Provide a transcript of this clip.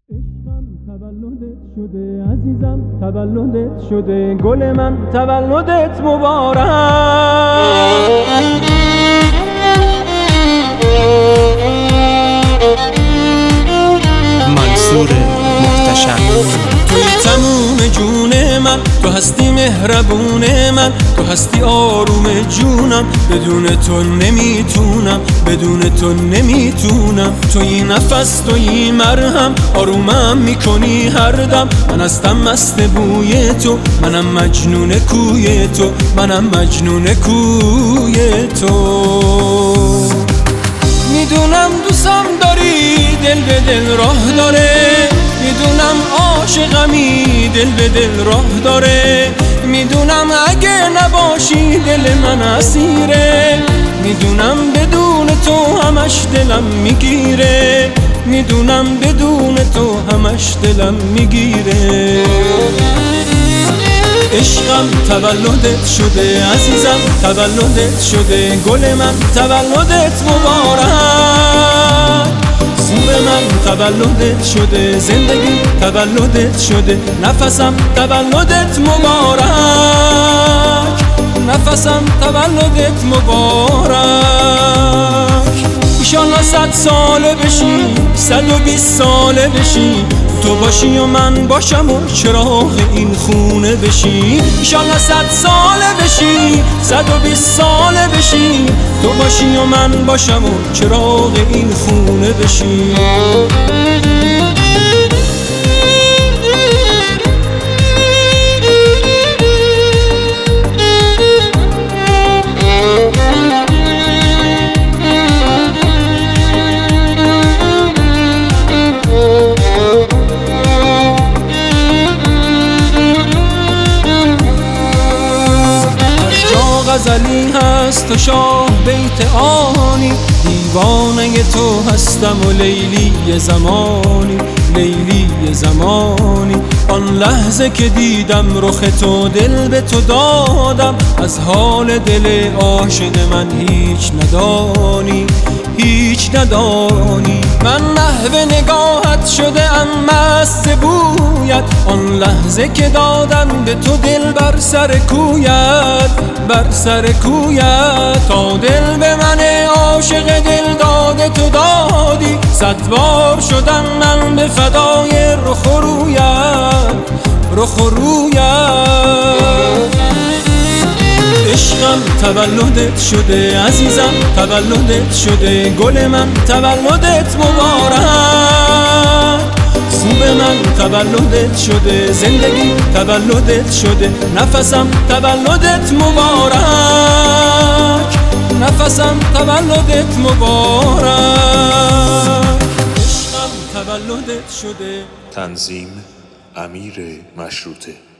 عشقم تولدت شده عزیزم، تولدت شده گل من، تولدت مبارک. منصور محتشم. توی تموم جون من، تو هستی مهربون من، تو هستی آروم جونم. بدون تو نمیتونم، بدون تو نمیتونم. توی نفس، توی مرهم، آرومم میکنی هر دم. من هستم مست بوی تو، منم مجنون کوی تو، منم مجنون کوی تو. میدونم دوستم داری، دل به دل راه داره. میدونم عاشقمی، دل به دل راه داره. میدونم اگه نباشی دل من اسیره. میدونم بدون تو همش دلم میگیره. میدونم بدون تو همش دلم میگیره. عشقم تولدت شده عزیزم، تولدت شده گل من، تولدت مبارک. خوب من تولدت شده، زندگی تولدت شده، نفسم تولدت مبارک، نفسم تولدت مبارک. ایشالله 100 ساله بشی، 120 ساله بشی، تو باشی و من باشم و چراغ این خونه بشی. ایشالله 100 ساله بشی، 120 ساله بشی، تو باشی و من باشم و چراغ این خونه بشی. غزلی هست تو شاه بیت آنی، دیوانه تو هستم و لیلی زمانی، لیلی زمانی. آن لحظه که دیدم رخ تو دل به تو دادم، از حال دل عاشق من هیچ ندانی، هیچ ندانی. من محو نگاهت شده ام مست بویت، آن لحظه که دادم به تو دل بر سر کویت، بر سر کویت. تا دل به من عاشق دل داده تو دادی، 100 بار شدم من به فدای رخ و رویت، رخ و رویت. عشقم تولدت شده عزیزم، تولدت شده گل من، تولدت مبارک. خوب من تولدت شده، زندگی تولدت شده، نفسم تولدت مبارک، نفسم تولدت مبارک. عشقم تولدت شده. تنظیم امیر مشروطه.